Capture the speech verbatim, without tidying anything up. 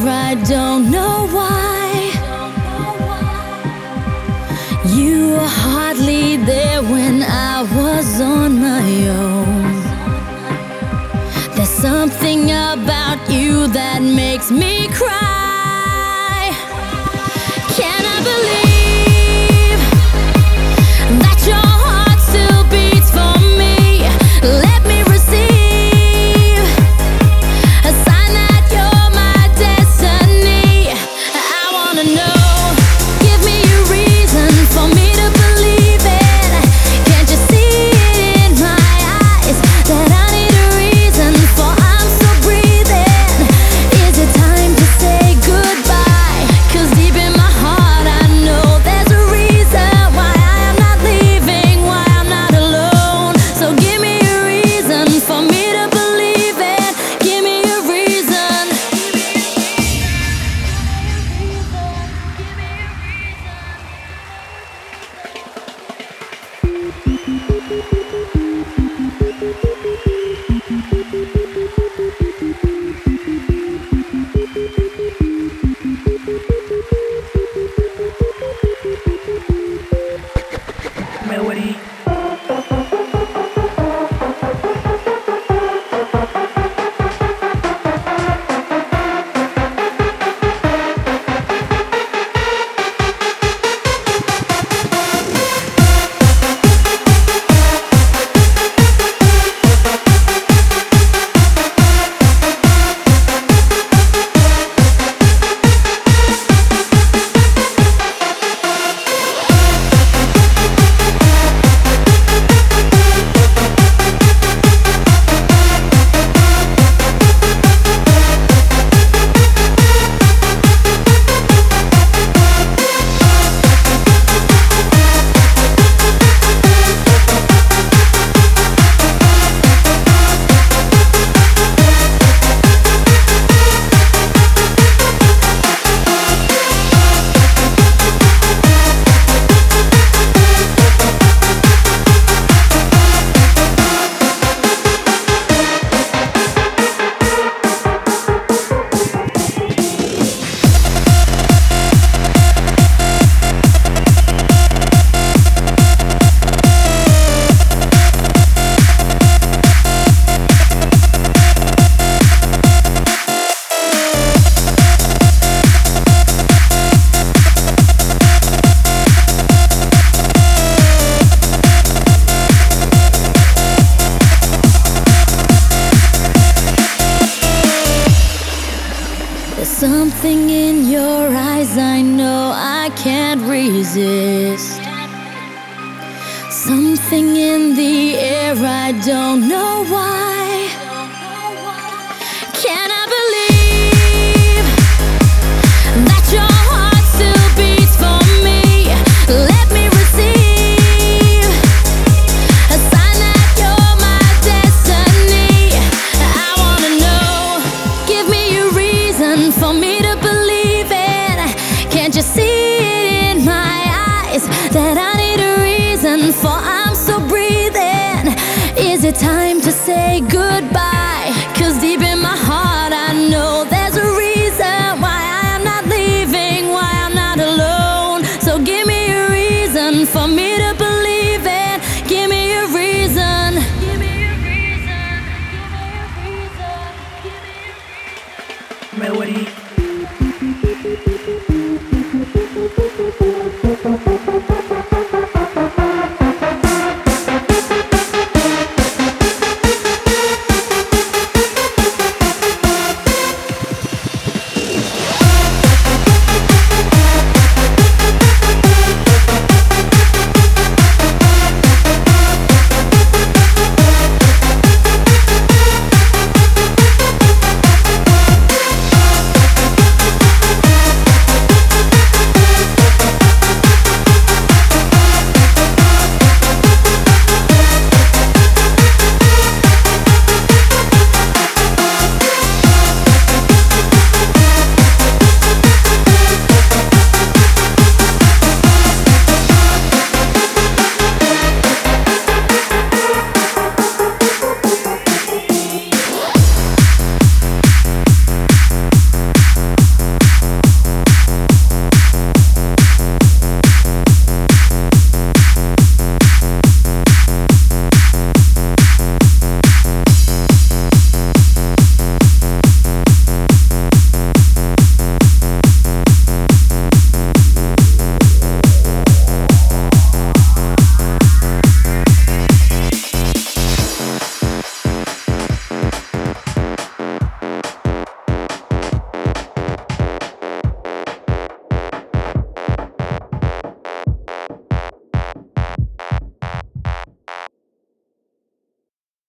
I don't know why. You were hardly there when I was on my own. There's something about you that makes me cry. Can I believe that your heart still beats for me? Let me receive a sign that you're my destiny. I wanna know. Give me a reason for me to believe it. Can't you see it in my eyes that I need a reason for I'm still breathing? Is it time to say goodbye? 'Cause deep in my heart I know there's a reason why I am not leaving, why I'm not alone. So give me a reason for me to believe it. Give me a reason. Melody. There's something in your eyes I know I can't resist. Something in the air I don't know why. Can I believe that your heart still beats for me? Let me receive a sign that you're my destiny. I wanna know. Give me a reason for me to believe it. Can't you see it in my eyes that I need a reason for I'm still breathing? Is it time to say goodbye?